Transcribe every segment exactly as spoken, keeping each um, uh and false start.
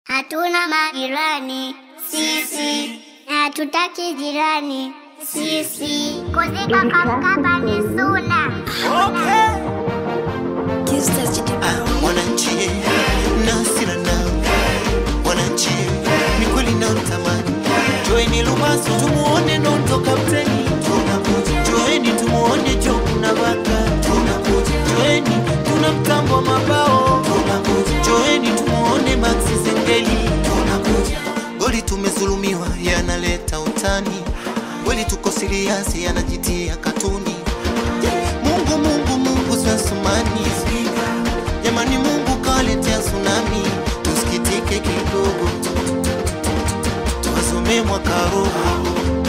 Hatuna majirani sisi, hatutaki jirani sisi. Kuzika Kapkapa ni suna. Okay. Ah, wananchi na sila nao, wananchi ni kweli na utamani. Joeni Lumaso tumuone Nonto kapteni, tunakuja. Joeni tumuone Joku na Baka, tunakuja. Joeni tuna mtambo wa mabao, tunakuja. Joeni tumuone Maxi Zengeli, tunakuja. Goli tumezulumiwa yanaleta utani, kweli tuko serious yanajitia katuni. Mungu Mungu Mungu Sasumani, jamani Mungu kaletea tsunami, tusikitike kidogo, tuwasome mwaka roho,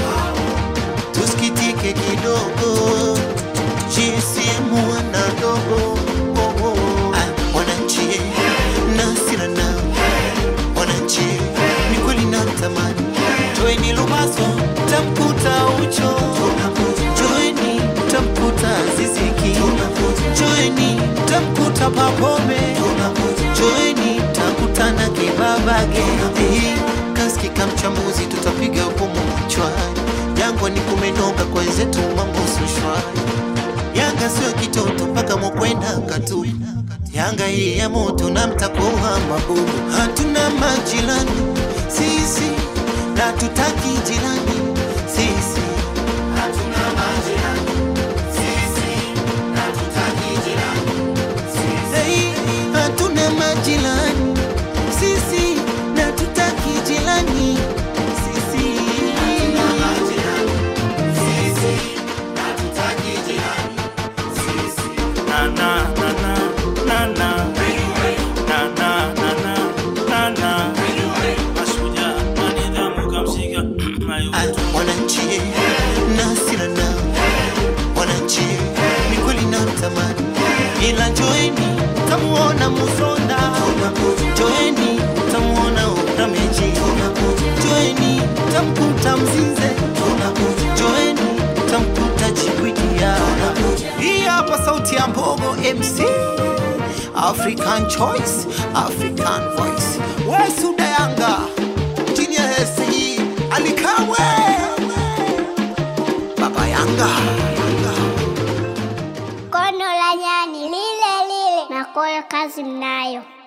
tusikitike kidogo, G C M wanadogo. Oh, oh. Ah, wananchi na sila nao, wananchi ni kweli na tamani. Joeni Lumaso tamkuta ucho, joeni tamkuta Ziziki, joeni tamkuta Papome, joeni takutana Kibabage. Kaskika mchambuzi tutapiga hukumu mchwani, Jangwa ni kumenoga kwa zetu mambo sushwani. Yanga sio kitoto paka mkwenda katu, Yanga hii ya moto na mtakoha mabubu. Hatuna majirani sisi, na tutaki jirani sisi. Hatuna majirani sisi, na tutaki jirani sisi. Hey, hatuna majirani sisi, na tutaki jirani sisi. Hatuna majirani sisi, na tutaki jirani sisi. Na na na na na na na na na na na Mashujaa manidhamu kamshika mayo. Wananchi na sila nao, wananchi ni kweli na tamani. Ila joeni tamuona Musonda, joeni tamuona Utameji, joeni tamkuta Mzinze, joeni tamkuta Chikwidia. Hii hapa sauti ya Mbogo M C, African Choice, African Voice. Wesuda Yanga chini ya hesi Alikawe, Baba Yanga. Kono la nyani lile lile, na koyo kazi mnayo.